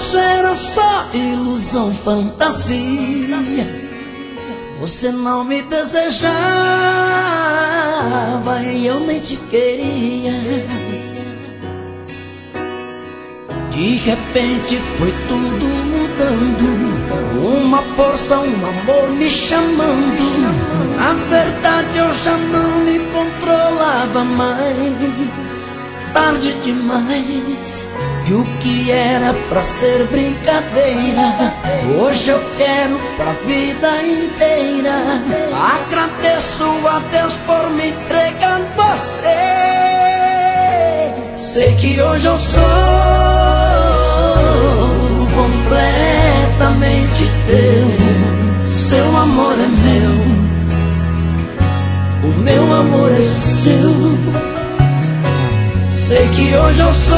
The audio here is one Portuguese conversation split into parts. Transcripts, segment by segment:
começo era só ilusão, fantasia. Você não me desejava e eu nem te queria. De repente foi tudo mudando, uma força, um amor me chamando. Na verdade eu já não me controlava mais. Tarde demais, e o que era pra ser brincadeira, hoje eu quero pra vida inteira. Agradeço a Deus por me entregar você. Sei que hoje eu sou completamente teu. Seu amor é meu, o meu amor é seu. Sei que hoje eu sou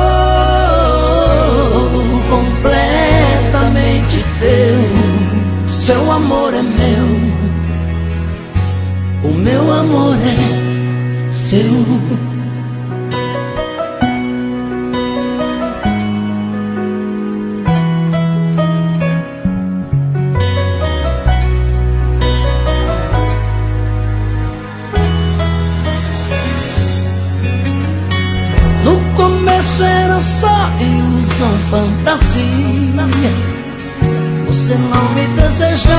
completamente teu. Seu amor é meu, o meu amor é seu. Era só ilusão, fantasia. Você não me desejava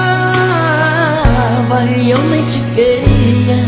e eu nem te queria.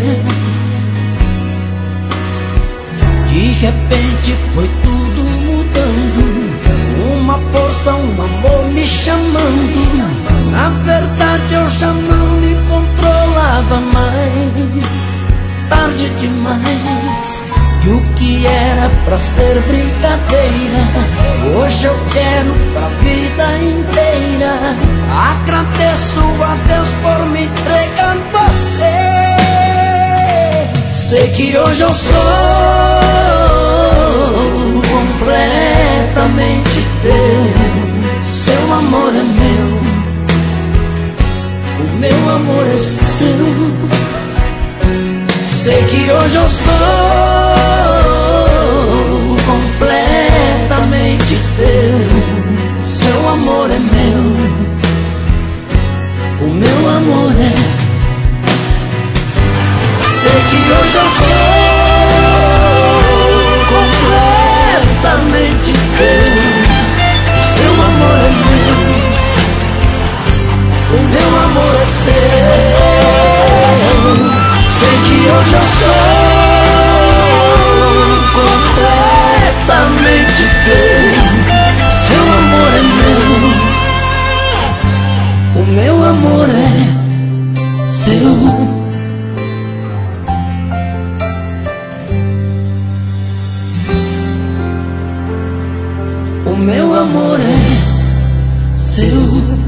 De repente foi tudo mudando, uma força, um amor me chamando. Na verdade eu já não me controlava mais. Tarde demais, e o que era pra ser brincadeira, hoje eu quero pra vida inteira. Agradeço a Deus por me entregar você. Sei que hoje eu sou completamente teu. Seu amor é meu, o meu amor é seu. Sei que hoje eu sou completamente teu. Seu amor é meu, o meu amor é. Sei que hoje eu sou completamente teu. Seu amor é meu, o meu amor é seu. Sei que hoje eu sou completamente teu. Seu amor é meu, o meu amor é seu. O meu amor é seu.